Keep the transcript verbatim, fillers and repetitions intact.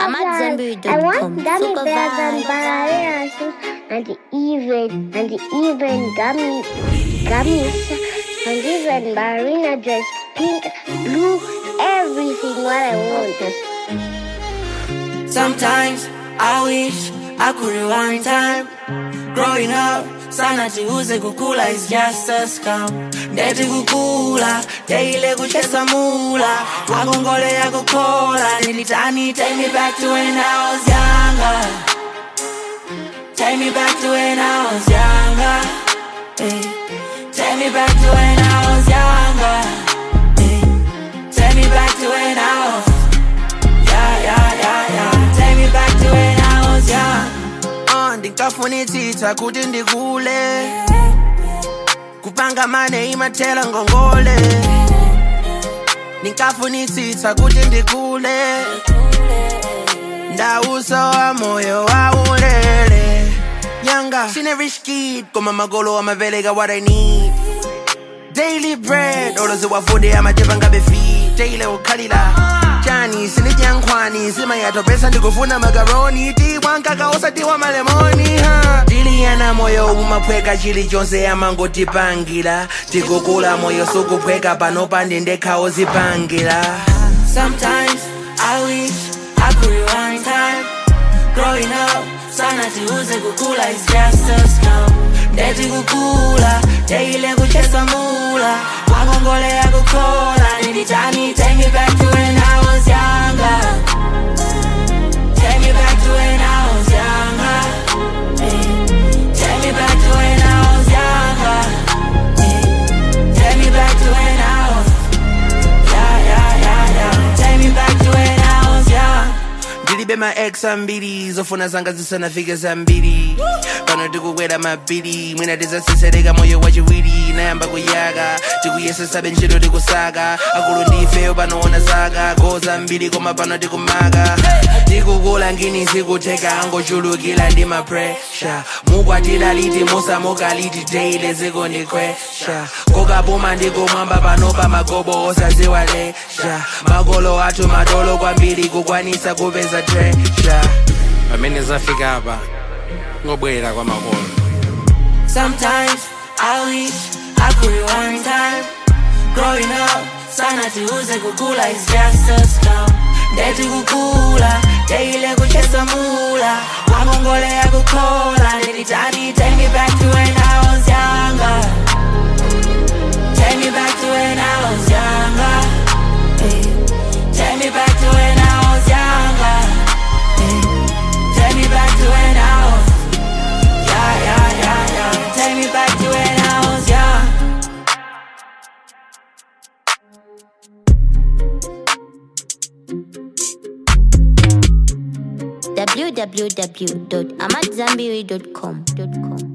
I'm at Zambiri dot com. I want gummy bears and ballerinas and even and even gummy gummies and even ballerina dress, pink, blue, everything what I want. Sometimes I wish I could rewind time. Growing up, sana chiuze kukula is just a scam. Ndeti kukula, teile kuchesa mula. Wagongole ya kukola, nilitani take me back to when I was younger. Take me back to when I was younger. Hey. Take me back to when I was younger. Hey. Take me back to when I was. Yeah, yeah, yeah, yeah. Take me back to when I was young. Ndikafunitsitsa kuti ndikule kupanga mane imatela ngongole. Ndikafunitsitsa kuti ndikule ndausowa moyo waulele. Younger, she never rich kid, koma magolo amavelega what I need. Daily bread, olozi wafude amajepa ngabe feed. Daily ukhalila Johnny, sinidya nkhwani, sima yatopesa ndikufuna macaroni. Tiwa nkakaosa tiwa malemoni ha. Tiliana moyo umapweka chili chonse amangoti pangila. Tikukula moyo sukupweka panopa ndendekha ozipangila. Sometimes I wish I could rewind time. Growing up, sana tiuze kukula is just a scam. Ndeti kukula, teile kuchesa mula. Wagongole ya kukola, nilitani take me back to when I was younger. Take me back to when I was younger. Hey. Take me back to when I was younger. Hey. Take me back to when I was. Yeah, yeah, yeah, yeah. Take me back to when I was young. Dilibe ma ex ambiri, zofuna zanga zisana fike zambiri. Pano tikukwera mabiri, mwina tizasesereka moyo wachiwiri. Nayamba kuyaga, tikuyesa sabe ntchito tikusaka. Akulu ndifeyo panoona zaka, goza mbiri koma pano tikumaga. Tikukula ngini zikuteka, angochulukila ndi ma pressure. Mukwatila liti musamuka liti daily ziko ndikwesha. Kokapuma ndikumwamba panopa magobo osaziwalesha. Magolo athu madolo kwambiri kukwanisa kupeza treasure. Pamene zafika apa ngobwera kwa makolo. Sometimes I wish I could rewind time. Growing up, sana tiuze kukula is just a scam. Ndeti kukula, teile kuchesa mula. Wagongole ya kukola, nilitani take me back to when I was younger. Take me back to when I was younger. Hey. Take me back to when I was younger. Hey. Take me back to when I was. Yeah, yeah, yeah, yeah. Take me back to when I was young. w w w dot amadzambiri dot com